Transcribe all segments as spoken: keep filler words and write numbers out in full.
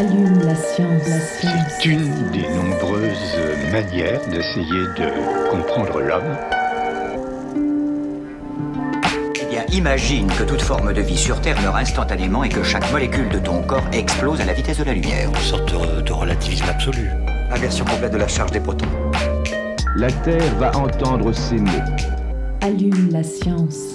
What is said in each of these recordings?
Allume la science. La science. C'est une des nombreuses manières d'essayer de comprendre l'homme. Eh bien, imagine que toute forme de vie sur Terre meurt instantanément et que chaque molécule de ton corps explose à la vitesse de la lumière. Une sorte de, de relativisme absolu. Inversion complète de la charge des protons. La Terre va entendre ces mots. Allume la science.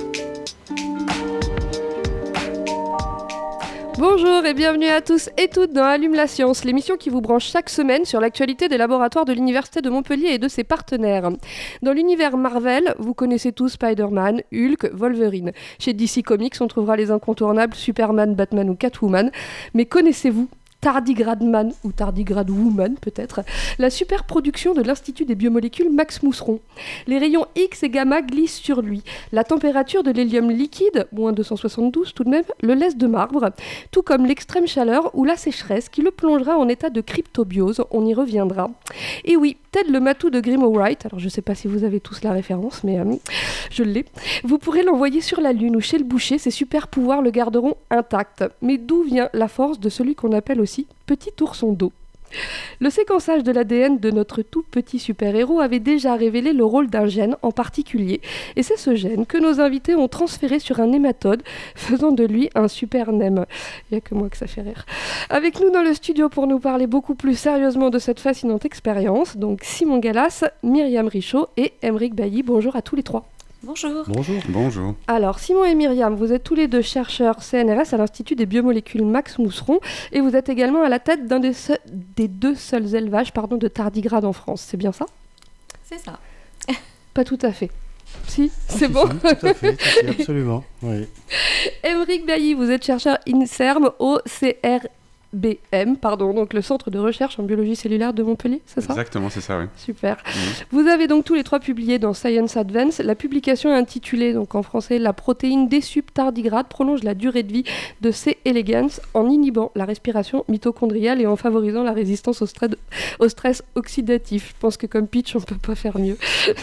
Bonjour et bienvenue à tous et toutes dans Allume la science, l'émission qui vous branche chaque semaine sur l'actualité des laboratoires de l'Université de Montpellier et de ses partenaires. Dans l'univers Marvel, vous connaissez tous Spider-Man, Hulk, Wolverine. Chez D C Comics, on trouvera les incontournables Superman, Batman ou Catwoman. Mais connaissez-vous Tardigrade Man ou Tardigrade Woman peut-être, la super production de l'Institut des biomolécules Max Mousseron. Les rayons X et gamma glissent sur lui. La température de l'hélium liquide, moins deux cent soixante-douze tout de même, le laisse de marbre, tout comme l'extrême chaleur ou la sécheresse qui le plongera en état de cryptobiose, on y reviendra. Et oui, Ted le matou de Grimo Wright, alors je sais pas si vous avez tous la référence, mais euh, je l'ai, vous pourrez l'envoyer sur la Lune ou chez le boucher, ses super pouvoirs le garderont intact. Mais d'où vient la force de celui qu'on appelle aussi petit ourson d'eau? Le séquençage de l'A D N de notre tout petit super-héros avait déjà révélé le rôle d'un gène en particulier, et c'est ce gène que nos invités ont transféré sur un nématode, faisant de lui un super nem. Il n'y a que moi que ça fait rire. Avec nous dans le studio pour nous parler beaucoup plus sérieusement de cette fascinante expérience, donc Simon Gallas, Myriam Richaud et Aymeric Bailly. Bonjour à tous les trois. Bonjour. Bonjour. Bonjour. Alors, Simon et Myriam, vous êtes tous les deux chercheurs C N R S à l'Institut des biomolécules Max Mousseron et vous êtes également à la tête d'un des, se- des deux seuls élevages pardon, de tardigrades en France. C'est bien ça ? C'est ça. Pas tout à fait. Si, c'est si, bon. Si, tout à fait, si, absolument. Oui. Aymeric Bailly, vous êtes chercheur INSERM au C R B M, pardon, donc le Centre de recherche en biologie cellulaire de Montpellier, c'est ça ? Exactement, c'est ça, oui. Super. Mmh. Vous avez donc tous les trois publié dans Science Advance. La publication est intitulée, donc en français, La protéine des subtardigrades prolonge la durée de vie de C. elegans en inhibant la respiration mitochondriale et en favorisant la résistance au stress, au stress oxydatif. Je pense que comme pitch, on ne peut pas faire mieux.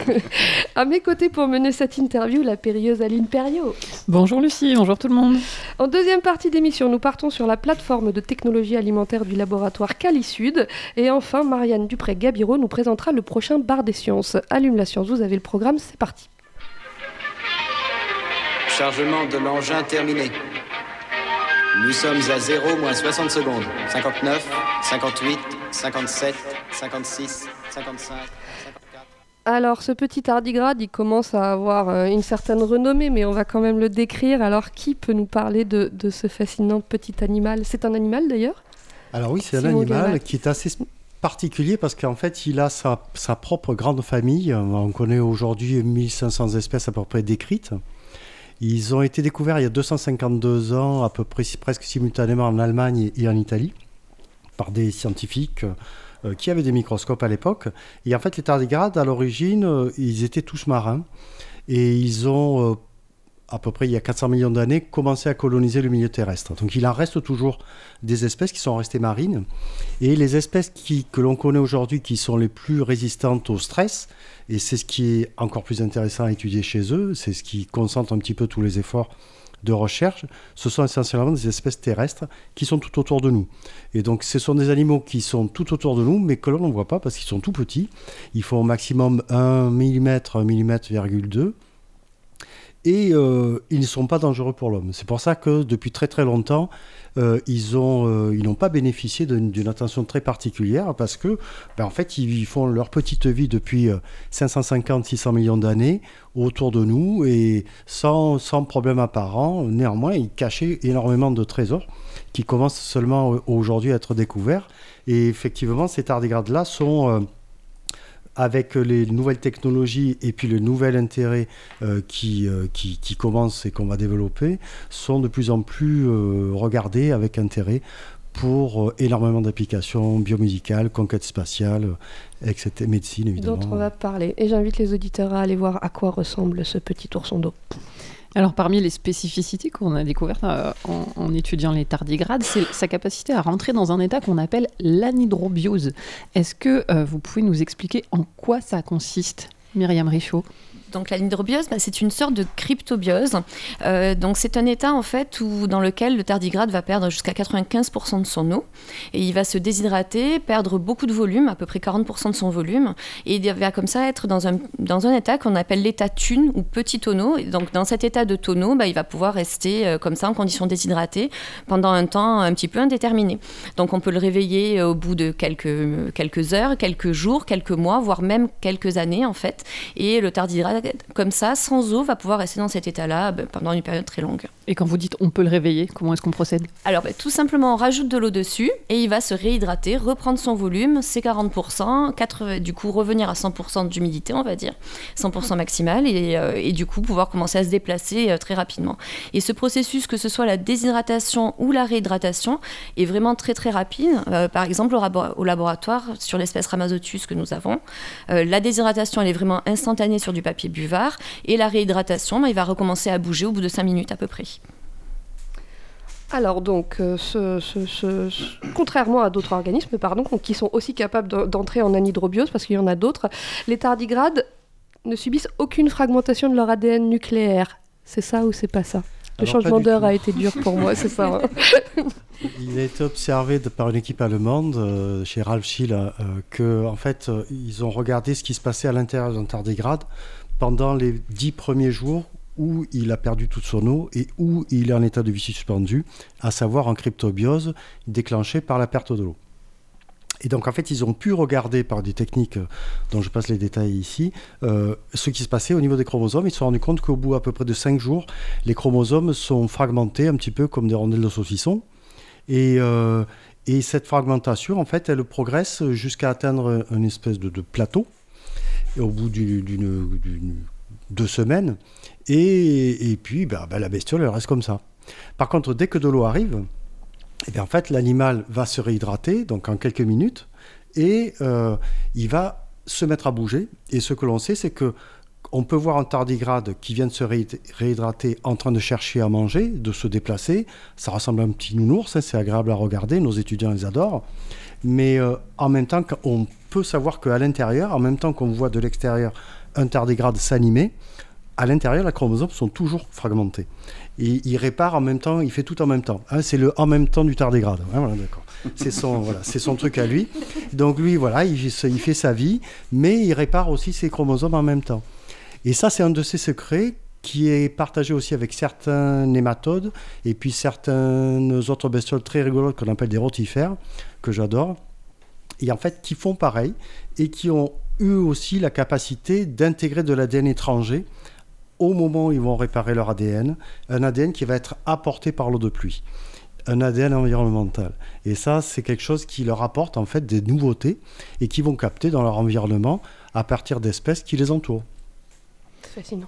À mes côtés pour mener cette interview, la périlleuse Aline Perriot. Bonjour Lucie, bonjour tout le monde. En deuxième partie d'émission, nous partons sur la plateforme de technologie alimentaire du laboratoire CaliSud. Et enfin, Marianne Dupré-Gabiro nous présentera le prochain bar des sciences. Allume la science, vous avez le programme, c'est parti. Chargement de l'engin terminé. Nous sommes à zéro moins soixante secondes. cinquante-neuf, cinquante-huit, cinquante-sept, cinquante-six, cinquante-cinq... Alors, ce petit tardigrade, il commence à avoir euh, une certaine renommée, mais on va quand même le décrire. Alors, qui peut nous parler de, de ce fascinant petit animal ? C'est un animal, d'ailleurs ? Alors oui, c'est Simon un animal Gallas. qui est assez particulier parce qu'en fait, il a sa, sa propre grande famille. On connaît aujourd'hui mille cinq cents espèces à peu près décrites. Ils ont été découverts il y a deux cent cinquante-deux ans, à peu près presque simultanément en Allemagne et en Italie, par des scientifiques euh, qui avaient des microscopes à l'époque. Et en fait, les tardigrades, à l'origine, euh, ils étaient tous marins. Et ils ont, euh, à peu près il y a quatre cents millions d'années, commencé à coloniser le milieu terrestre. Donc il en reste toujours des espèces qui sont restées marines. Et les espèces qui, que l'on connaît aujourd'hui, qui sont les plus résistantes au stress, et c'est ce qui est encore plus intéressant à étudier chez eux, c'est ce qui concentre un petit peu tous les efforts de recherche, ce sont essentiellement des espèces terrestres qui sont tout autour de nous. Et donc ce sont des animaux qui sont tout autour de nous, mais que l'on ne voit pas parce qu'ils sont tout petits. Ils font au maximum un millimètre, un millimètre virgule deux. Et euh, ils ne sont pas dangereux pour l'homme. C'est pour ça que depuis très très longtemps, euh, ils, ont, euh, ils n'ont pas bénéficié d'une, d'une attention très particulière parce que, ben, en fait, ils font leur petite vie depuis cinq cent cinquante à six cents millions d'années autour de nous et sans, sans problème apparent. Néanmoins, ils cachaient énormément de trésors qui commencent seulement aujourd'hui à être découverts. Et effectivement, ces tardigrades-là sont... Euh, avec les nouvelles technologies et puis le nouvel intérêt euh, qui, euh, qui, qui commence et qu'on va développer, sont de plus en plus euh, regardés avec intérêt pour euh, énormément d'applications biomédicales, conquête spatiale, et cetera, médecine évidemment. Dont on va parler. Et j'invite les auditeurs à aller voir à quoi ressemble ce petit ourson d'eau. Alors, parmi les spécificités qu'on a découvertes euh, en, en étudiant les tardigrades, c'est sa capacité à rentrer dans un état qu'on appelle l'anhydrobiose. Est-ce que euh, vous pouvez nous expliquer en quoi ça consiste, Myriam Richaud ? Donc la l'hydrobiose, bah, c'est une sorte de cryptobiose. Euh, donc c'est un état en fait où, dans lequel le tardigrade va perdre jusqu'à quatre-vingt-quinze pour cent de son eau et il va se déshydrater, perdre beaucoup de volume, à peu près quarante pour cent de son volume, et il va comme ça être dans un, dans un état qu'on appelle l'état thune ou petit tonneau. Et donc dans cet état de tonneau, bah, il va pouvoir rester euh, comme ça en condition déshydratée pendant un temps un petit peu indéterminé. Donc on peut le réveiller euh, au bout de quelques, quelques heures, quelques jours, quelques mois, voire même quelques années en fait. Et le tardigrade, comme ça, sans eau, va pouvoir rester dans cet état-là bah, pendant une période très longue. Et quand vous dites on peut le réveiller, comment est-ce qu'on procède ? Alors bah, tout simplement on rajoute de l'eau dessus et il va se réhydrater, reprendre son volume, ses quarante pour cent, quatre, du coup revenir à cent pour cent d'humidité on va dire, cent pour cent maximal et, euh, et du coup pouvoir commencer à se déplacer euh, très rapidement. Et ce processus, que ce soit la déshydratation ou la réhydratation, est vraiment très très rapide. Euh, par exemple au, rabo- au laboratoire, sur l'espèce Rhamazotus que nous avons, euh, la déshydratation elle est vraiment instantanée sur du papier buvard et la réhydratation, bah, il va recommencer à bouger au bout de cinq minutes à peu près. Alors donc, euh, ce, ce, ce, ce, contrairement à d'autres organismes, pardon, qui sont aussi capables de, d'entrer en anhydrobiose, parce qu'il y en a d'autres, les tardigrades ne subissent aucune fragmentation de leur A D N nucléaire. C'est ça ou c'est pas ça ? Le Alors, changement d'heure tout. a été dur pour moi, c'est ça. Hein. Il a été observé de, par une équipe allemande, euh, chez Ralph Schill, euh, que en fait, euh, ils ont regardé ce qui se passait à l'intérieur d'un tardigrade pendant les dix premiers jours où il a perdu toute son eau et où il est en état de vie suspendu, à savoir en cryptobiose déclenchée par la perte de l'eau. Et donc en fait, ils ont pu regarder par des techniques dont je passe les détails ici, euh, ce qui se passait au niveau des chromosomes. Ils se sont rendus compte qu'au bout à peu près de cinq jours, les chromosomes sont fragmentés un petit peu comme des rondelles de saucisson. Et, euh, et cette fragmentation, en fait, elle progresse jusqu'à atteindre une espèce de, de plateau et au bout d'une, d'une, d'une deux semaines. Et, et puis, bah, bah, la bestiole, elle reste comme ça. Par contre, dès que de l'eau arrive, eh bien, en fait, l'animal va se réhydrater, donc en quelques minutes, et euh, il va se mettre à bouger. Et ce que l'on sait, c'est que on peut voir un tardigrade qui vient de se réhydrater en train de chercher à manger, de se déplacer. Ça ressemble à un petit nounours, hein, c'est agréable à regarder, nos étudiants les adorent. Mais euh, en même temps, on peut savoir qu'à l'intérieur, en même temps qu'on voit de l'extérieur un tardigrade s'animer, à l'intérieur, les chromosomes sont toujours fragmentés. Et il répare en même temps, il fait tout en même temps. Hein, c'est le en même temps du tardigrade. Hein, voilà, d'accord. C'est son, voilà, c'est son truc à lui. Donc lui, voilà, il, il fait sa vie, mais il répare aussi ses chromosomes en même temps. Et ça, c'est un de ses secrets qui est partagé aussi avec certains nématodes et puis certaines autres bestioles très rigolotes qu'on appelle des rotifères, que j'adore, et en fait qui font pareil et qui ont eu aussi la capacité d'intégrer de l'A D N étranger au moment où ils vont réparer leur A D N, un A D N qui va être apporté par l'eau de pluie, un A D N environnemental. Et ça, c'est quelque chose qui leur apporte en fait des nouveautés et qui vont capter dans leur environnement à partir d'espèces qui les entourent. Fascinant.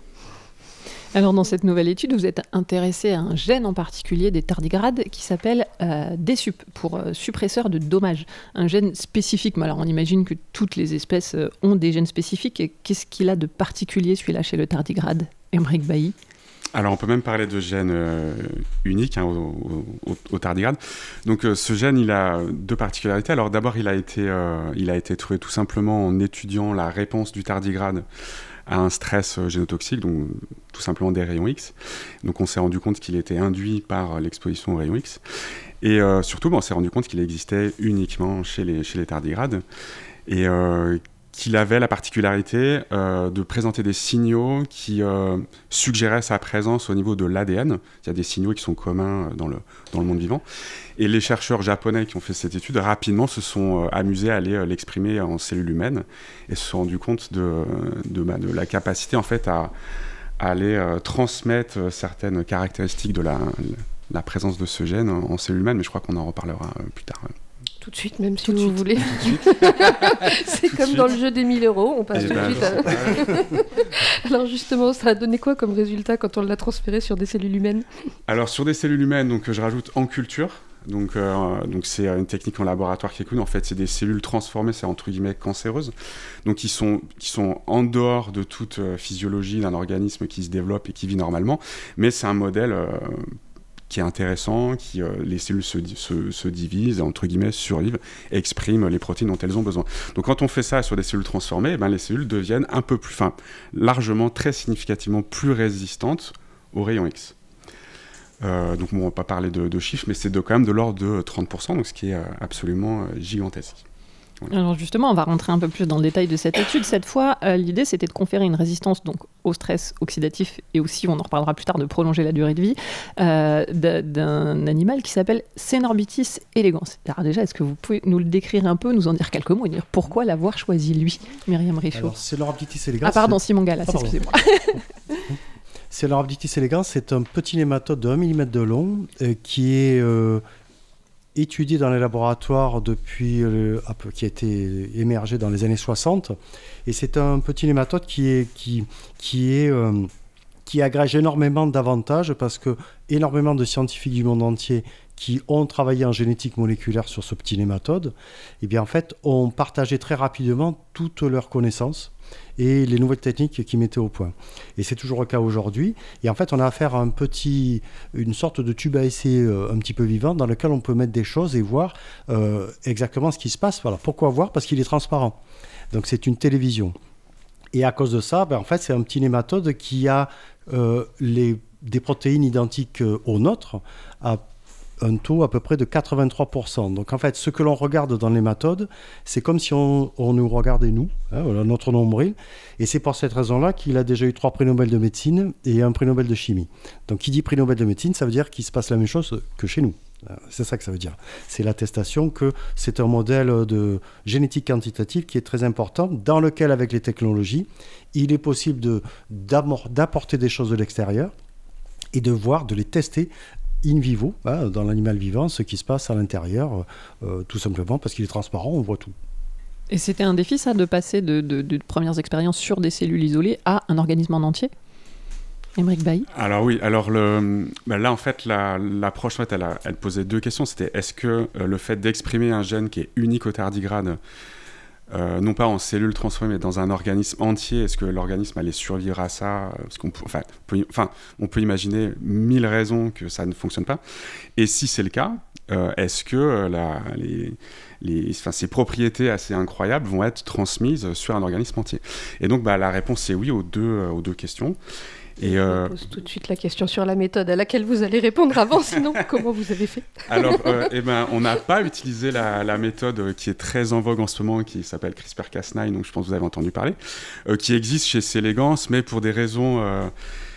Alors dans cette nouvelle étude, vous êtes intéressé à un gène en particulier des tardigrades qui s'appelle euh, D S U P, pour euh, suppresseur de dommages. Un gène spécifique. Alors on imagine que toutes les espèces euh, ont des gènes spécifiques. Et qu'est-ce qu'il a de particulier celui-là chez le tardigrade, Aymeric Bailly ? Alors on peut même parler de gène euh, unique hein, au, au, au tardigrade. Donc euh, ce gène, il a deux particularités. Alors d'abord, il a été, euh, il a été trouvé tout simplement en étudiant la réponse du tardigrade à un stress génotoxique, donc tout simplement des rayons X. Donc on s'est rendu compte qu'il était induit par l'exposition aux rayons X. Et euh, surtout, bon, on s'est rendu compte qu'il existait uniquement chez les, chez les tardigrades. Et euh, qu'il avait la particularité euh, de présenter des signaux qui euh, suggéraient sa présence au niveau de l'A D N. Il y a des signaux qui sont communs dans le, dans le monde vivant. Et les chercheurs japonais qui ont fait cette étude, rapidement se sont euh, amusés à aller euh, l'exprimer en cellules humaines et se sont rendus compte de, de, bah, de la capacité en fait, à, à aller euh, transmettre certaines caractéristiques de la, la présence de ce gène en, en cellules humaines. Mais je crois qu'on en reparlera euh, plus tard. Tout de suite, même si tout vous suite, voulez. C'est tout comme suite. Dans le jeu des mille euros, on passe Et tout ben, de suite. À... Alors justement, ça a donné quoi comme résultat quand on l'a transféré sur des cellules humaines ? Alors sur des cellules humaines, donc, je rajoute en culture. Donc, euh, donc c'est une technique en laboratoire qui est connue. En fait, c'est des cellules transformées, c'est entre guillemets cancéreuses. Donc qui sont, qui sont en dehors de toute euh, physiologie d'un organisme qui se développe et qui vit normalement. Mais c'est un modèle... Euh, qui est intéressant, qui euh, les cellules se, se, se divisent, entre guillemets, survivent, et expriment les protéines dont elles ont besoin. Donc quand on fait ça sur des cellules transformées, eh ben, les cellules deviennent un peu plus, enfin, largement, très significativement plus résistantes aux rayons X. Euh, donc bon, on ne va pas parler de, de chiffres, mais c'est de, quand même de l'ordre de trente pour cent, donc ce qui est euh, absolument euh, gigantesque. Voilà. Alors justement, on va rentrer un peu plus dans le détail de cette étude. Cette fois, euh, l'idée, c'était de conférer une résistance donc, au stress oxydatif et aussi, on en reparlera plus tard, de prolonger la durée de vie euh, d'un animal qui s'appelle Caenorbitis elegans. Alors déjà, est-ce que vous pouvez nous le décrire un peu, nous en dire quelques mots et dire pourquoi l'avoir choisi, lui, Myriam Richaud? Alors, Caenorbitis elegans... Ah pardon, Simon Gallas, ah, excusez-moi. Caenorbitis elegans, c'est un petit nématode de un millimètre de long euh, qui est... Euh, étudié dans les laboratoires depuis, euh, qui a été émergé dans les années soixante. Et c'est un petit nématode qui, est, qui, qui, est, euh, qui agrège énormément d'avantages parce que énormément de scientifiques du monde entier qui ont travaillé en génétique moléculaire sur ce petit nématode, eh bien, en fait, ont partagé très rapidement toutes leurs connaissances et les nouvelles techniques qu'ils mettaient au point. Et c'est toujours le cas aujourd'hui. Et en fait, on a affaire à un petit, une sorte de tube à essai euh, un petit peu vivant dans lequel on peut mettre des choses et voir euh, exactement ce qui se passe. Voilà. Pourquoi voir? Parce qu'il est transparent. Donc c'est une télévision. Et à cause de ça, ben, en fait, c'est un petit nématode qui a euh, les, des protéines identiques euh, aux nôtres, à un taux à peu près de quatre-vingt-trois pour cent. Donc en fait, ce que l'on regarde dans les méthodes, c'est comme si on, on nous regardait nous, hein, voilà, notre nombril. Et c'est pour cette raison-là qu'il a déjà eu trois prix Nobel de médecine et un prix Nobel de chimie. Donc qui dit prix Nobel de médecine, ça veut dire qu'il se passe la même chose que chez nous. C'est ça que ça veut dire. C'est l'attestation que c'est un modèle de génétique quantitative qui est très important, dans lequel, avec les technologies, il est possible de, d'apporter des choses de l'extérieur et de voir, de les tester in vivo, hein, dans l'animal vivant, ce qui se passe à l'intérieur, euh, tout simplement parce qu'il est transparent, on voit tout. Et c'était un défi, ça, de passer de, de, de premières expériences sur des cellules isolées à un organisme en entier? Aymeric Bailly? Alors oui, alors le, ben là en fait la, l'approche en fait, elle, a, elle posait deux questions. C'était est-ce que euh, le fait d'exprimer un gène qui est unique au tardigrade, euh, non pas en cellules transformées mais dans un organisme entier, est-ce que l'organisme allait survivre à ça? Parce qu'on peut, enfin, peut, enfin, on peut imaginer mille raisons que ça ne fonctionne pas. Et si c'est le cas, euh, est-ce que euh, la, les, les, enfin, ces propriétés assez incroyables vont être transmises sur un organisme entier? Et donc bah, la réponse c'est oui aux deux, euh, aux deux questions. Et euh... Je pose tout de suite la question sur la méthode à laquelle vous allez répondre avant, sinon comment vous avez fait? Alors, euh, eh ben, on n'a pas utilisé la, la méthode qui est très en vogue en ce moment, qui s'appelle CRISPR Cas neuf, donc je pense que vous avez entendu parler, euh, qui existe chez C. elegans, mais pour des raisons euh,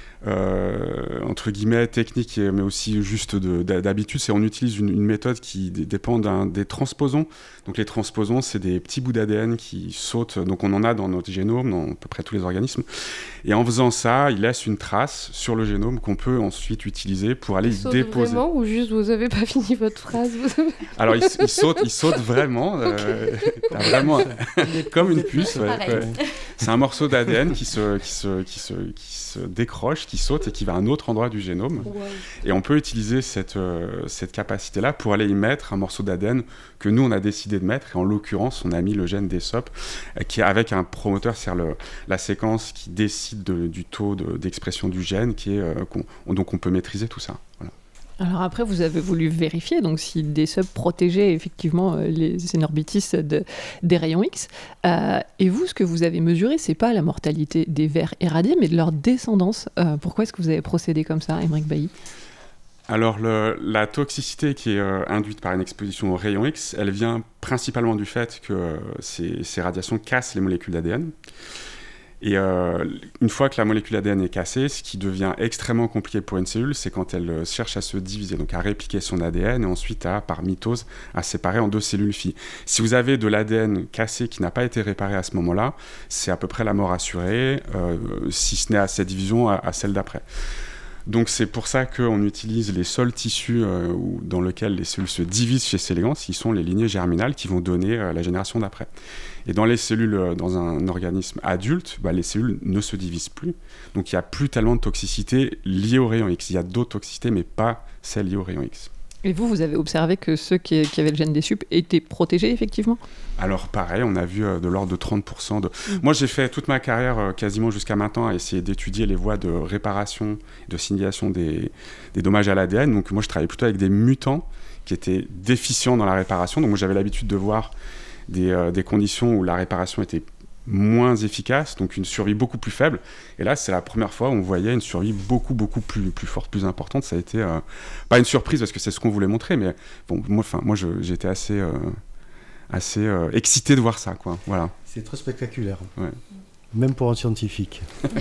euh, entre guillemets techniques, mais aussi juste de, d'habitude, c'est on utilise une, une méthode qui d- dépend d'un, des transposons. Donc les transposons, c'est des petits bouts d'A D N qui sautent, donc on en a dans notre génome, dans à peu près tous les organismes. Et en faisant ça, il laisse une trace sur le génome qu'on peut ensuite utiliser pour aller il y saute déposer. Vraiment, ou juste vous avez pas fini votre phrase? Vous avez... Alors il, il saute, il saute vraiment, euh, vraiment comme une puce. Ouais, ouais. C'est un morceau d'A D N qui se, qui se, qui se, qui se décroche, qui saute et qui va à un autre endroit du génome. Wow. Et on peut utiliser cette, euh, cette capacité-là pour aller y mettre un morceau d'A D N que nous on a décidé de mettre. Et en l'occurrence, on a mis le gène D S O P euh, qui est avec un promoteur, c'est-à-dire le, la séquence qui décide de, du taux de, d'expression du gène, qui est, euh, qu'on, donc on peut maîtriser tout ça. Voilà. Alors après, vous avez voulu vérifier donc si D S O P protégeait effectivement euh, les Caenorbitis de, des rayons X. Euh, et vous, ce que vous avez mesuré, c'est pas la mortalité des vers éradiés, mais de leur descendance. Euh, pourquoi est-ce que vous avez procédé comme ça, Aymeric Bailly? Alors, le, la toxicité qui est euh, induite par une exposition aux rayons X, elle vient principalement du fait que euh, ces, ces radiations cassent les molécules d'A D N. Et euh, une fois que la molécule A D N est cassée, ce qui devient extrêmement compliqué pour une cellule, c'est quand elle euh, cherche à se diviser, donc à répliquer son A D N et ensuite à, par mitose, à séparer en deux cellules filles. Si vous avez de l'A D N cassé qui n'a pas été réparé à ce moment-là, c'est à peu près la mort assurée, euh, si ce n'est à cette division, à, à celle d'après. Donc c'est pour ça qu'on utilise les seuls tissus euh, où, dans lesquels les cellules se divisent chez C. elegans, qui sont les lignées germinales qui vont donner euh, la génération d'après. Et dans les cellules, euh, dans un organisme adulte, bah, les cellules ne se divisent plus. Donc il n'y a plus tellement de toxicité liée aux rayons X. Il y a d'autres toxicités, mais pas celles liées aux rayons X. Et vous, vous avez observé que ceux qui, qui avaient le gène des sup étaient protégés, effectivement ? Alors pareil, on a vu euh, de l'ordre de trente pour cent de... Mmh. Moi, j'ai fait toute ma carrière, euh, quasiment jusqu'à maintenant, à essayer d'étudier les voies de réparation, de signalisation des, des dommages à l'A D N. Donc moi, je travaillais plutôt avec des mutants qui étaient déficients dans la réparation. Donc moi, j'avais l'habitude de voir des, euh, des conditions où la réparation était moins efficace, donc une survie beaucoup plus faible. Et là, c'est la première fois où on voyait une survie beaucoup, beaucoup plus, plus forte, plus importante. Ça a été, euh, pas une surprise, parce que c'est ce qu'on voulait montrer, mais bon, moi, moi je, j'étais assez, euh, assez euh, excité de voir ça, quoi. Voilà. C'est très spectaculaire. Ouais. Même pour un scientifique.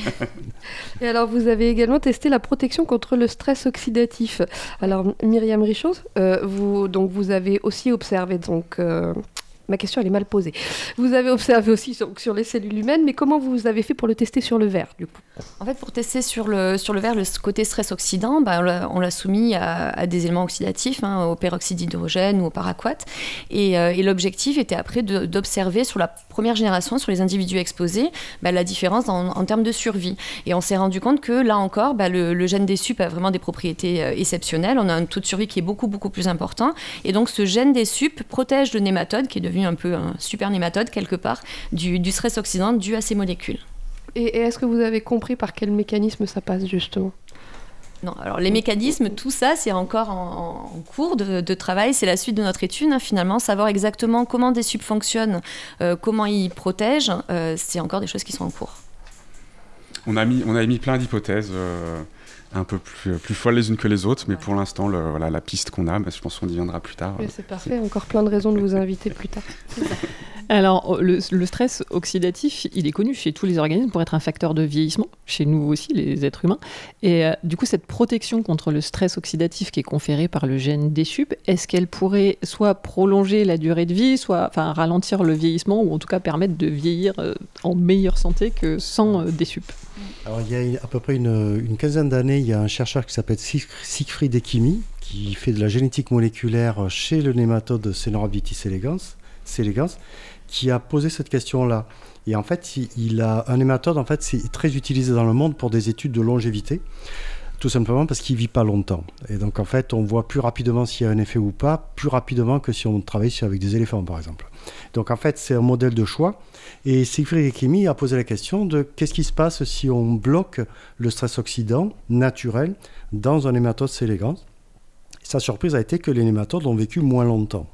Et alors, vous avez également testé la protection contre le stress oxydatif. Alors, Myriam Richaud, euh, vous, donc, vous avez aussi observé... donc. Euh Ma question, elle est mal posée. Vous avez observé aussi sur, sur les cellules humaines, mais comment vous avez fait pour le tester sur le ver, du coup ? En fait, pour tester sur le, sur le ver le côté stress-oxydant, bah, on, l'a, on l'a soumis à, à des éléments oxydatifs, hein, au peroxyde d'hydrogène ou au paraquat. Et, euh, et l'objectif était après de, d'observer sur la première génération, sur les individus exposés, bah, la différence en, en termes de survie. Et on s'est rendu compte que, là encore, bah, le, le gène des sup a vraiment des propriétés euh, exceptionnelles. On a un taux de survie qui est beaucoup, beaucoup plus important. Et donc, ce gène des sup protège le nématode, qui est devenu un peu un super nématode quelque part, du, du stress oxydant dû à ces molécules. Et, et est-ce que vous avez compris par quel mécanisme ça passe justement ? Non, alors les mécanismes, tout ça, c'est encore en, en cours de, de travail, c'est la suite de notre étude, hein, finalement, savoir exactement comment des sups fonctionnent, euh, comment ils protègent, euh, c'est encore des choses qui sont en cours. On a mis, on a émis plein d'hypothèses, euh, un peu plus, plus folles les unes que les autres, mais ouais. Pour l'instant, le, voilà, la piste qu'on a, bah, je pense qu'on y viendra plus tard. Mais c'est parfait, c'est... encore plein de raisons de vous inviter plus tard. Alors, le, le stress oxydatif, il est connu chez tous les organismes pour être un facteur de vieillissement, chez nous aussi, les êtres humains. Et euh, du coup, cette protection contre le stress oxydatif qui est conférée par le gène des sup, est-ce qu'elle pourrait soit prolonger la durée de vie, soit enfin, ralentir le vieillissement, ou en tout cas permettre de vieillir euh, en meilleure santé que sans euh, des sup ? Alors, il y a une, à peu près une, une quinzaine d'années, il y a un chercheur qui s'appelle Siegfried Ekimi, qui fait de la génétique moléculaire chez le nématode Caenorhabditis elegans, elegans, qui a posé cette question-là. Et en fait, il, il a un nématode, en fait, c'est très utilisé dans le monde pour des études de longévité, tout simplement parce qu'il ne vit pas longtemps. Et donc, en fait, on voit plus rapidement s'il y a un effet ou pas, plus rapidement que si on travaille avec des éléphants, par exemple. Donc, en fait, c'est un modèle de choix. Et Siegfried Ekimi a posé la question de qu'est-ce qui se passe si on bloque le stress oxydant naturel dans un nématode C. elegans. Sa surprise a été que les nématodes ont vécu moins longtemps.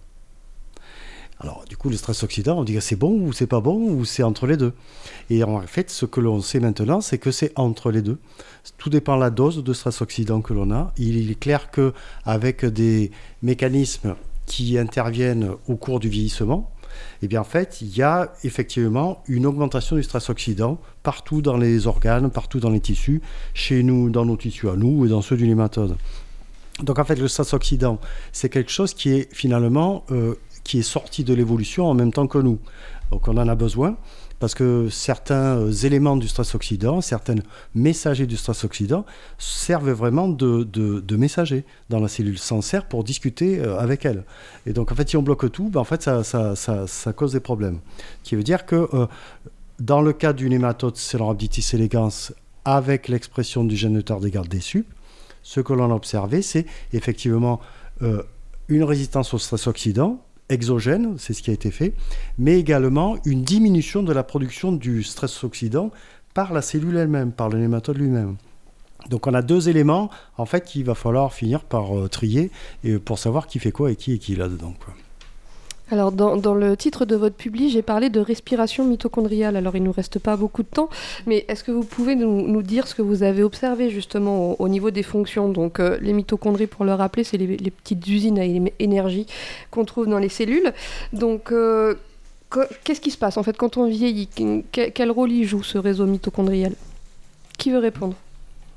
Alors, du coup, le stress oxydant, on dit que c'est bon ou c'est pas bon ou c'est entre les deux. Et en fait, ce que l'on sait maintenant, c'est que c'est entre les deux. Tout dépend de la dose de stress oxydant que l'on a. Il est clair qu'avec des mécanismes qui interviennent au cours du vieillissement, eh bien, en fait, il y a effectivement une augmentation du stress oxydant partout dans les organes, partout dans les tissus, chez nous, dans nos tissus à nous et dans ceux du nématode. Donc, en fait, le stress oxydant, c'est quelque chose qui est finalement... Euh, qui est sorti de l'évolution en même temps que nous. Donc on en a besoin parce que certains euh, éléments du stress oxydant, certains messagers du stress oxydant servent vraiment de, de, de messagers dans la cellule, s'en sert pour discuter euh, avec elle. Et donc en fait si on bloque tout, ben, en fait ça, ça, ça, ça cause des problèmes. Ce qui veut dire que euh, dans le cas du nématode Caenorhabditis elegans avec l'expression du gène de tardigrade des sup, ce que l'on a observé c'est effectivement euh, une résistance au stress oxydant exogène, c'est ce qui a été fait, mais également une diminution de la production du stress oxydant par la cellule elle-même, par le nématode lui-même. Donc on a deux éléments en fait qu'il va falloir finir par euh, trier et, pour savoir qui fait quoi et qui est qui là-dedans, quoi. Alors, dans, dans le titre de votre publi, j'ai parlé de respiration mitochondriale. Alors, il ne nous reste pas beaucoup de temps, mais est-ce que vous pouvez nous, nous dire ce que vous avez observé justement au, au niveau des fonctions ? Donc, euh, les mitochondries, pour le rappeler, c'est les, les petites usines à énergie qu'on trouve dans les cellules. Donc, euh, qu'est-ce qui se passe en fait quand on vieillit ? Quel, quel rôle y joue ce réseau mitochondrial ? Qui veut répondre ? Myriam ?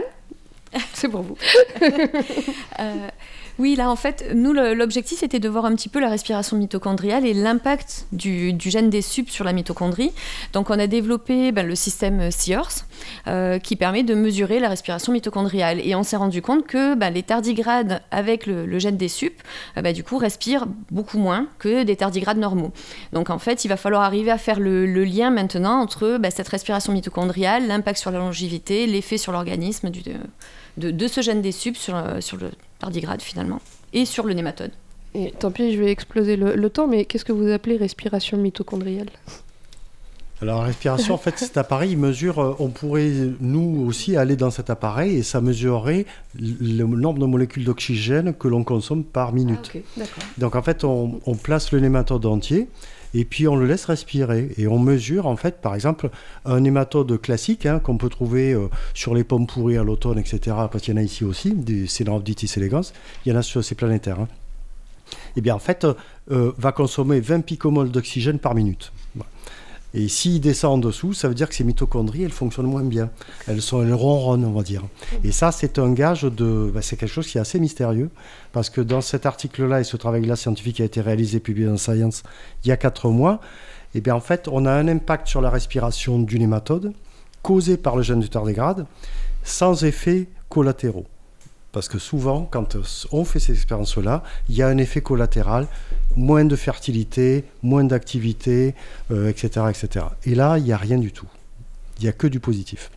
C'est pour vous. euh... Oui, là, en fait, nous, le, l'objectif, c'était de voir un petit peu la respiration mitochondriale et l'impact du, du gène des sup sur la mitochondrie. Donc, on a développé ben, le système SEARS, euh, qui permet de mesurer la respiration mitochondriale. Et on s'est rendu compte que ben, les tardigrades avec le, le gène des sup, euh, ben, du coup, respirent beaucoup moins que des tardigrades normaux. Donc, en fait, il va falloir arriver à faire le, le lien maintenant entre ben, cette respiration mitochondriale, l'impact sur la longévité, l'effet sur l'organisme du... De, de, de ce gène des sup sur, sur le tardigrade finalement, et sur le nématode. Et tant pis, je vais exploser le, le temps, mais qu'est-ce que vous appelez respiration mitochondriale ? Alors la respiration, en fait, cet appareil, il mesure, on pourrait nous aussi aller dans cet appareil et ça mesurerait le nombre de molécules d'oxygène que l'on consomme par minute. Ah, okay, d'accord. Donc en fait, on, on place le nématode entier et puis on le laisse respirer. Et on mesure, en fait, par exemple, un nématode classique hein, qu'on peut trouver euh, sur les pommes pourries à l'automne, et cetera, parce qu'il y en a ici aussi, des Caenorhabditis elegans, il y en a sur ces planétaires. Hein. Et bien en fait, euh, va consommer vingt picomoles d'oxygène par minute. Voilà. Et s'il descend en dessous, ça veut dire que ces mitochondries, elles fonctionnent moins bien. Elles sont, elles ronronnent, on va dire. Et ça, c'est un gage de... Ben, c'est quelque chose qui est assez mystérieux, parce que dans cet article-là, et ce travail-là scientifique a été réalisé, publié dans Science, il y a quatre mois, et bien en fait, on a un impact sur la respiration du nématode, causé par le gène du tardigrade, sans effets collatéraux. Parce que souvent, quand on fait ces expériences-là, il y a un effet collatéral, moins de fertilité, moins d'activité, euh, et cetera, et cetera. Et là, il n'y a rien du tout. Il n'y a que du positif.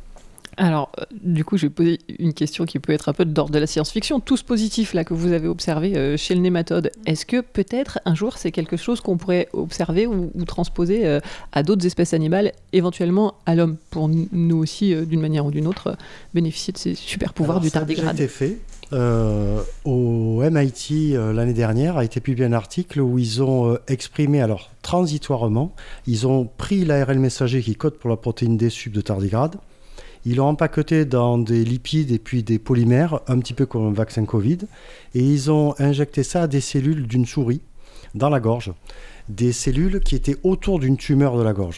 Alors, euh, du coup, je vais poser une question qui peut être un peu d'ordre de la science-fiction. Tout ce positif là que vous avez observé euh, chez le nématode, est-ce que peut-être un jour c'est quelque chose qu'on pourrait observer ou, ou transposer euh, à d'autres espèces animales, éventuellement à l'homme, pour n- nous aussi, euh, d'une manière ou d'une autre, euh, bénéficier de ces super pouvoirs Alors, du ça a tardigrade? déjà été fait. Euh, au M I T euh, l'année dernière a été publié un article où ils ont euh, exprimé, alors transitoirement, ils ont pris l'A R N messager qui code pour la protéine D sub de tardigrade. Ils l'ont empaqueté dans des lipides et puis des polymères, un petit peu comme un vaccin Covid. Et ils ont injecté ça à des cellules d'une souris dans la gorge. Des cellules qui étaient autour d'une tumeur de la gorge.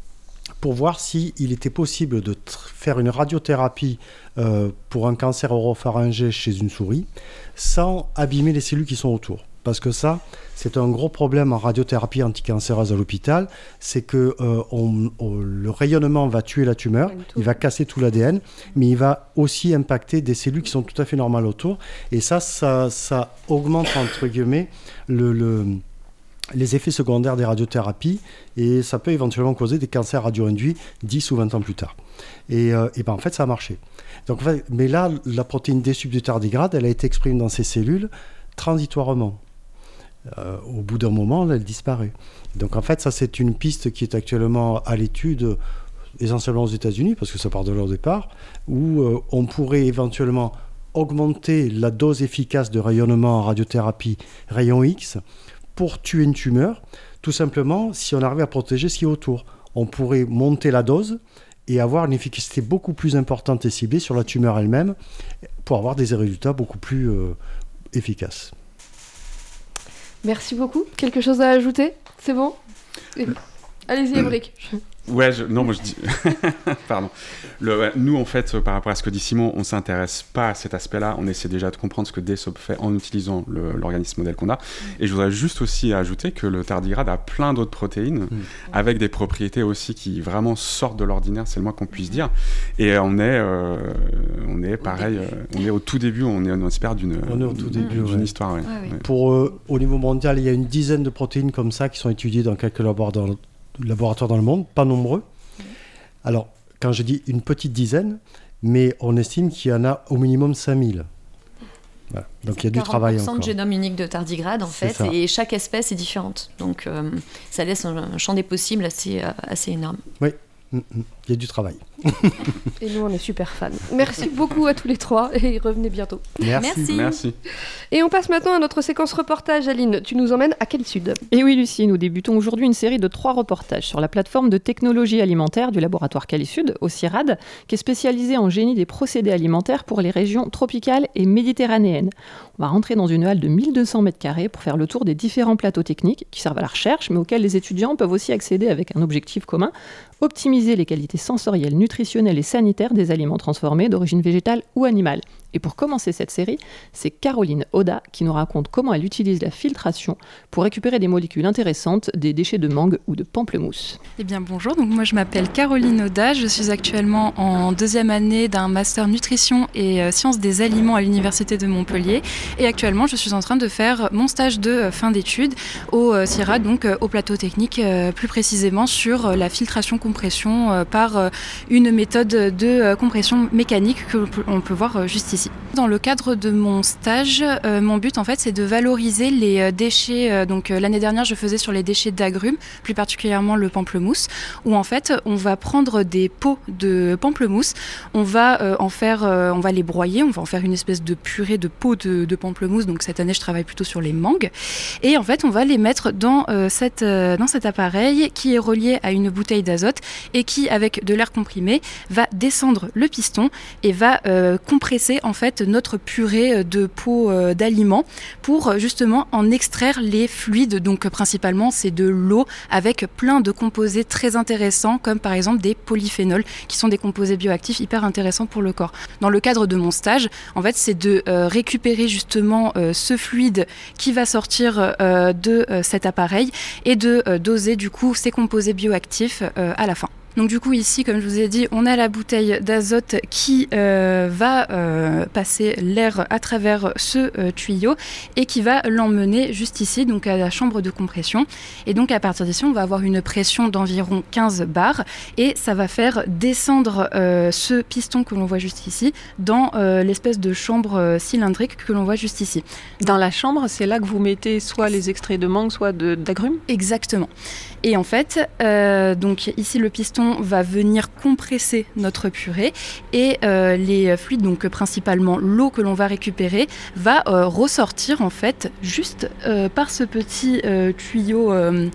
Pour voir s'il était possible de tr- faire une radiothérapie euh, pour un cancer oropharyngé chez une souris sans abîmer les cellules qui sont autour. Parce que ça, c'est un gros problème en radiothérapie anticancéreuse à l'hôpital, c'est que euh, on, on, le rayonnement va tuer la tumeur, il va casser tout l'A D N, mais il va aussi impacter des cellules qui sont tout à fait normales autour. Et ça, ça, ça augmente, entre guillemets, le... le les effets secondaires des radiothérapies et ça peut éventuellement causer des cancers radio-induits dix ou vingt ans plus tard. Et, euh, et ben en fait, ça a marché. Donc, en fait, mais là, la protéine D sub du tardigrade, elle a été exprimée dans ces cellules transitoirement. Euh, au bout d'un moment, elle disparaît. Donc en fait, ça c'est une piste qui est actuellement à l'étude, essentiellement aux États-Unis, parce que ça part de là au départ, où euh, on pourrait éventuellement augmenter la dose efficace de rayonnement en radiothérapie rayon X pour tuer une tumeur, tout simplement si on arrive à protéger ce qui est autour. On pourrait monter la dose et avoir une efficacité beaucoup plus importante et ciblée sur la tumeur elle-même pour avoir des résultats beaucoup plus euh, efficaces. Merci beaucoup. Quelque chose à ajouter ? C'est bon ? Allez-y, Émeric. Ouais, je, non, moi je dis. Pardon. Le, ouais, nous, en fait, par rapport à ce que dit Simon, on ne s'intéresse pas à cet aspect-là. On essaie déjà de comprendre ce que D S O P fait en utilisant le, l'organisme modèle qu'on a. Et je voudrais juste aussi ajouter que le tardigrade a plein d'autres protéines mmh. avec des propriétés aussi qui vraiment sortent de l'ordinaire, c'est le moins qu'on puisse dire. Et on est, euh, on est pareil, euh, on est au tout début, on est, on espère d'une, on est au tout début, d'une ouais. histoire. Ouais. Ah, oui. Ouais. Pour, euh, au niveau mondial, il y a une dizaine de protéines comme ça qui sont étudiées dans quelques laboratoires dans, laboratoires dans le monde, pas nombreux. Alors, quand je dis une petite dizaine, mais on estime qu'il y en a au minimum cinq mille. Voilà. Donc il y a du travail encore. quarante pour cent de génome unique de tardigrade, en fait, et chaque espèce est différente. Donc euh, ça laisse un, un champ des possibles assez, euh, assez énorme. Oui, il y a du travail. Et nous, on est super fans. Merci beaucoup à tous les trois et revenez bientôt. Merci. Merci. Merci. Et on passe maintenant à notre séquence reportage. Aline, tu nous emmènes à quel sud ? Et oui, Lucie, nous débutons aujourd'hui une série de trois reportages sur la plateforme de technologie alimentaire du laboratoire CaliSud, au CIRAD, qui est spécialisée en génie des procédés alimentaires pour les régions tropicales et méditerranéennes. On va rentrer dans une halle de mille deux cents mètres carrés pour faire le tour des différents plateaux techniques qui servent à la recherche, mais auxquels les étudiants peuvent aussi accéder avec un objectif commun, optimiser les qualités sensorielles, nutritionnelles et sanitaires des aliments transformés d'origine végétale ou animale. Et pour commencer cette série, c'est Caroline Oda qui nous raconte comment elle utilise la filtration pour récupérer des molécules intéressantes des déchets de mangue ou de pamplemousse. Eh bien bonjour, donc moi je m'appelle Caroline Oda, je suis actuellement en deuxième année d'un master nutrition et euh, sciences des aliments à l'université de Montpellier et actuellement je suis en train de faire mon stage de euh, fin d'études au euh, CIRAD, donc euh, au plateau technique, euh, plus précisément sur euh, la filtration-compression euh, par euh, une méthode de euh, compression mécanique que l'on peut voir euh, juste ici. Dans le cadre de mon stage, euh, mon but en fait c'est de valoriser les euh, déchets, euh, donc euh, l'année dernière je faisais sur les déchets d'agrumes, plus particulièrement le pamplemousse, où en fait on va prendre des pots de pamplemousse, on va euh, en faire, euh, on va les broyer, on va en faire une espèce de purée de pots de, de pamplemousse, donc cette année je travaille plutôt sur les mangues, et en fait on va les mettre dans, euh, cette, euh, dans cet appareil qui est relié à une bouteille d'azote et qui avec de l'air comprimé va descendre le piston et va euh, compresser en fait notre purée de pots euh, d'aliments pour justement en extraire les fluides, donc principalement c'est de l'eau avec plein de composés très intéressants comme par exemple des polyphénols qui sont des composés bioactifs hyper intéressants pour le corps. Dans le cadre de mon stage, en fait c'est de euh, récupérer justement euh, ce fluide qui va sortir euh, de euh, cet appareil et de euh, doser du coup ces composés bioactifs euh, à la fin. Donc du coup ici, comme je vous ai dit, on a la bouteille d'azote qui euh, va euh, passer l'air à travers ce euh, tuyau et qui va l'emmener juste ici, donc à la chambre de compression. Et donc à partir d'ici, on va avoir une pression d'environ quinze bars et ça va faire descendre euh, ce piston que l'on voit juste ici dans euh, l'espèce de chambre euh, cylindrique que l'on voit juste ici. Dans la chambre, c'est là que vous mettez soit les extraits de mangue, soit de, d'agrumes ? Exactement. Et en fait, euh, donc ici le piston va venir compresser notre purée et euh, les fluides, donc principalement l'eau que l'on va récupérer, va euh, ressortir en fait juste euh, par ce petit euh, tuyau. Euh,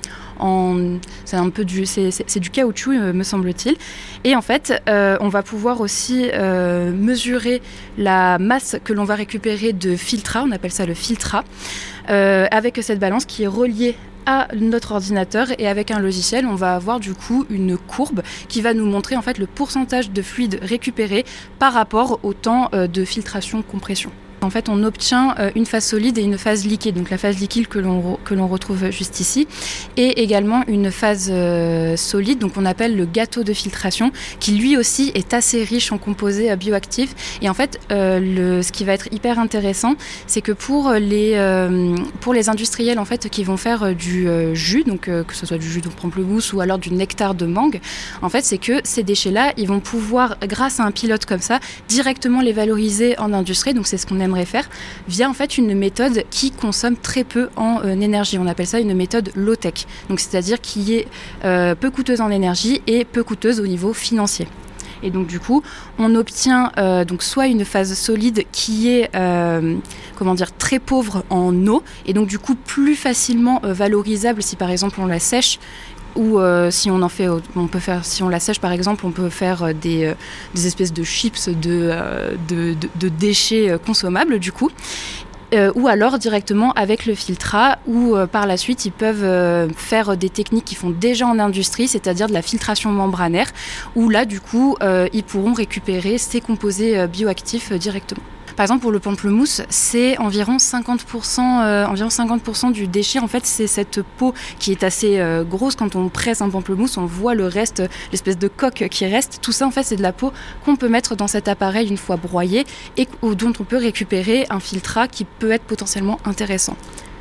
En, c'est un peu du, c'est, c'est, c'est du caoutchouc, euh, me semble-t-il. Et en fait, euh, on va pouvoir aussi euh, mesurer la masse que l'on va récupérer de filtrat, on appelle ça le filtrat, euh, avec cette balance qui est reliée à notre ordinateur et avec un logiciel, on va avoir du coup une courbe qui va nous montrer en fait le pourcentage de fluide récupéré par rapport au temps euh, de filtration-compression. En fait, on obtient euh, une phase solide et une phase liquide. Donc la phase liquide que l'on, re- que l'on retrouve juste ici et également une phase euh, solide, donc on appelle le gâteau de filtration, qui lui aussi est assez riche en composés euh, bioactifs. Et en fait, euh, le, ce qui va être hyper intéressant, c'est que pour les, euh, pour les industriels en fait, qui vont faire euh, du euh, jus, donc euh, que ce soit du jus de pamplemousse ou alors du nectar de mangue, en fait, c'est que ces déchets-là, ils vont pouvoir, grâce à un pilote comme ça, directement les valoriser en industrie. Donc c'est ce qu'on aime faire via en fait une méthode qui consomme très peu en euh, énergie. On appelle ça une méthode low-tech. Donc c'est-à-dire qui est euh, peu coûteuse en énergie et peu coûteuse au niveau financier. Et donc du coup, on obtient euh, donc soit une phase solide qui est euh, comment dire très pauvre en eau et donc du coup plus facilement euh, valorisable si par exemple on la sèche. Ou euh, si on en fait, on peut faire, si on la sèche par exemple, on peut faire des, euh, des espèces de chips de, euh, de, de, de déchets consommables du coup. Euh, ou alors directement avec le filtrat, ou euh, par la suite ils peuvent euh, faire des techniques qui font déjà en industrie, c'est-à-dire de la filtration membranaire, où là du coup euh, ils pourront récupérer ces composés euh, bioactifs euh, directement. Par exemple, pour le pamplemousse, c'est environ cinquante pour cent, euh, environ cinquante pour cent du déchet. En fait, c'est cette peau qui est assez euh, grosse. Quand on presse un pamplemousse, on voit le reste, l'espèce de coque qui reste. Tout ça, en fait, c'est de la peau qu'on peut mettre dans cet appareil une fois broyé et dont on peut récupérer un filtrat qui peut être potentiellement intéressant.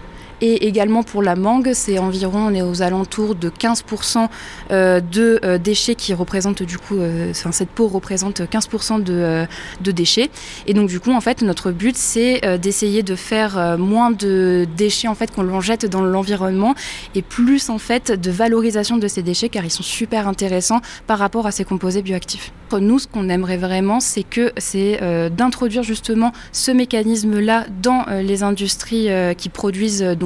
Et également pour la mangue, c'est environ, on est aux alentours de quinze pour cent euh, de euh, déchets qui représentent du coup, euh, enfin cette peau représente quinze pour cent de, euh, de déchets. Et donc du coup, en fait, notre but c'est euh, d'essayer de faire euh, moins de déchets en fait qu'on l'on jette dans l'environnement et plus en fait de valorisation de ces déchets car ils sont super intéressants par rapport à ces composés bioactifs. Nous, ce qu'on aimerait vraiment, c'est que c'est euh, d'introduire justement ce mécanisme-là dans euh, les industries euh, qui produisent euh, donc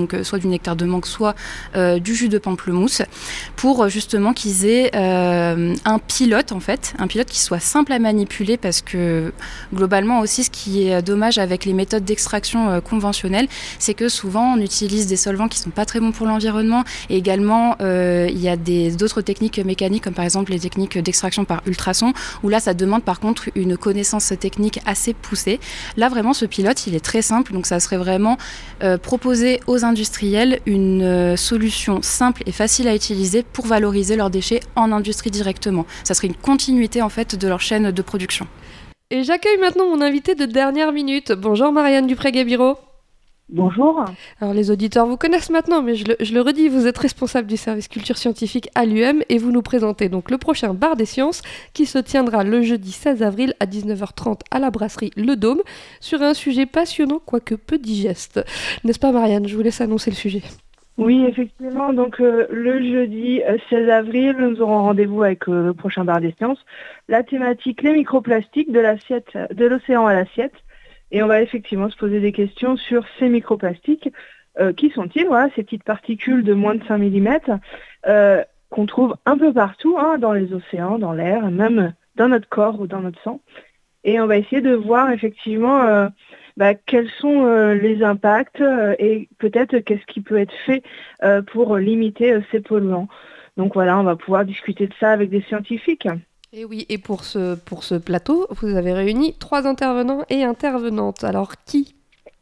donc euh, soit du nectar de mangue, soit euh, du jus de pamplemousse, pour euh, justement qu'ils aient euh, un pilote en fait, un pilote qui soit simple à manipuler, parce que globalement aussi ce qui est dommage avec les méthodes d'extraction euh, conventionnelles, c'est que souvent on utilise des solvants qui sont pas très bons pour l'environnement, et également euh, il y a des, d'autres techniques mécaniques comme par exemple les techniques d'extraction par ultrasons, où là ça demande par contre une connaissance technique assez poussée. Là vraiment ce pilote il est très simple, donc ça serait vraiment euh, proposer aux industriels une euh, solution simple et facile à utiliser pour valoriser leurs déchets en industrie directement. Ça serait une continuité en fait de leur chaîne de production. Et j'accueille maintenant mon invité de dernière minute. Bonjour Marianne Dupré-Gabiro. Bonjour. Alors les auditeurs vous connaissent maintenant, mais je le, je le redis, vous êtes responsable du service culture scientifique à l'U M et vous nous présentez donc le prochain Bar des Sciences qui se tiendra le jeudi seize avril à dix-neuf heures trente à la brasserie Le Dôme sur un sujet passionnant quoique peu digeste. N'est-ce pas Marianne? Je vous laisse annoncer le sujet. Oui, effectivement. Donc euh, le jeudi euh, seize avril, nous aurons rendez-vous avec euh, le prochain Bar des Sciences. La thématique les microplastiques de l'assiette, de l'océan à l'assiette. Et on va effectivement se poser des questions sur ces microplastiques. Euh, qui sont-ils? Voilà, ces petites particules de moins de cinq millimètres euh, qu'on trouve un peu partout, hein, dans les océans, dans l'air, même dans notre corps ou dans notre sang. Et on va essayer de voir effectivement euh, bah, quels sont euh, les impacts euh, et peut-être qu'est-ce qui peut être fait euh, pour limiter euh, ces polluants. Donc voilà, on va pouvoir discuter de ça avec des scientifiques. Et oui, et pour ce, pour ce plateau, vous avez réuni trois intervenants et intervenantes. Alors, qui?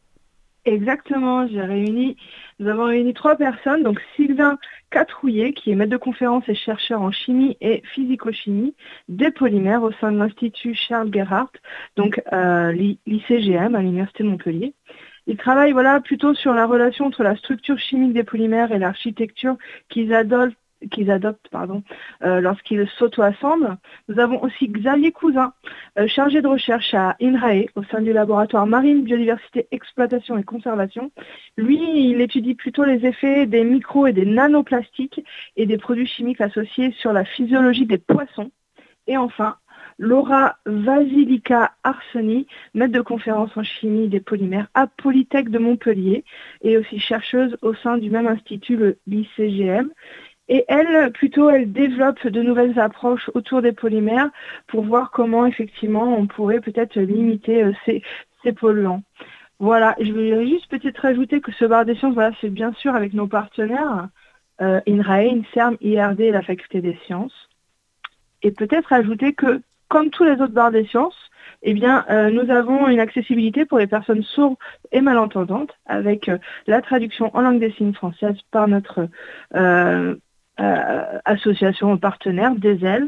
Exactement, j'ai réuni, nous avons réuni trois personnes, donc Sylvain Catrouillet, qui est maître de conférence et chercheur en chimie et physico-chimie des polymères au sein de l'Institut Charles Gerhardt, donc euh, l'I C G M à l'Université de Montpellier. Il travaille voilà, plutôt sur la relation entre la structure chimique des polymères et l'architecture qu'ils adoptent qu'ils adoptent pardon, euh, lorsqu'ils s'auto-assemblent. Nous avons aussi Xavier Cousin, euh, chargé de recherche à INRAE, au sein du laboratoire Marine, Biodiversité, Exploitation et Conservation. Lui, il étudie plutôt les effets des micro- et des nanoplastiques et des produits chimiques associés sur la physiologie des poissons. Et enfin, Laura Vasilika-Arseni, maître de conférence en chimie des polymères à Polytech de Montpellier, et aussi chercheuse au sein du même institut, le l'I C G M. Et elle, plutôt, elle développe de nouvelles approches autour des polymères pour voir comment, effectivement, on pourrait peut-être limiter euh, ces, ces polluants. Voilà, je voulais juste peut-être rajouter que ce Bar des Sciences, voilà, c'est bien sûr avec nos partenaires, euh, INRAE, INSERM, I R D et la Faculté des Sciences. Et peut-être ajouter que, comme tous les autres Bars des Sciences, eh bien, euh, nous avons une accessibilité pour les personnes sourdes et malentendantes avec euh, la traduction en langue des signes française par notre euh, Euh, association partenaire des ailes.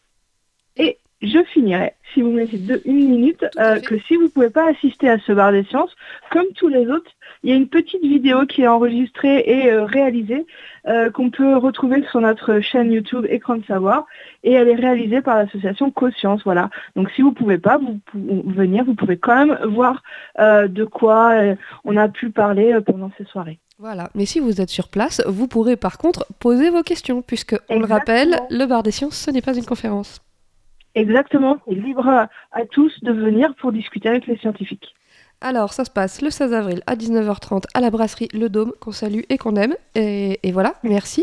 Et je finirai, si vous me laissez deux, une minute, euh, que si vous ne pouvez pas assister à ce Bar des Sciences, comme tous les autres, il y a une petite vidéo qui est enregistrée et euh, réalisée, euh, qu'on peut retrouver sur notre chaîne YouTube Écran de Savoir, et elle est réalisée par l'association Coscience. Voilà. Donc si vous ne pouvez pas vous, vous, venir, vous pouvez quand même voir euh, de quoi euh, on a pu parler euh, pendant ces soirées. Voilà, mais si vous êtes sur place, vous pourrez par contre poser vos questions, puisque, on le rappelle, le Bar des Sciences, ce n'est pas une conférence. Exactement, c'est libre à, à tous de venir pour discuter avec les scientifiques. Alors, ça se passe le seize avril à dix-neuf heures trente à la brasserie Le Dôme, qu'on salue et qu'on aime. Et, et voilà, merci.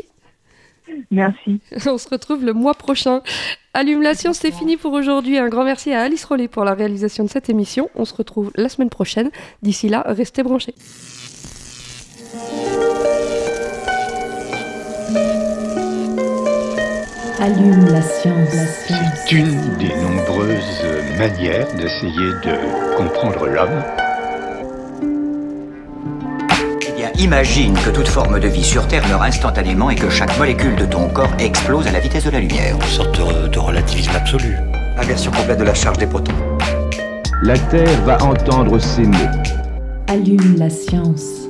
Merci. On se retrouve le mois prochain. Allume la science, c'est fini pour aujourd'hui. Un grand merci à Alice Rollet pour la réalisation de cette émission. On se retrouve la semaine prochaine. D'ici là, restez branchés. Allume la science, la science. C'est une des nombreuses manières d'essayer de comprendre l'homme. Eh bien, imagine que toute forme de vie sur Terre meurt instantanément et que chaque molécule de ton corps explose à la vitesse de la lumière. Une sorte de, de relativisme absolu. Inversion complète de la charge des protons. La Terre va entendre ces mots. Allume la science.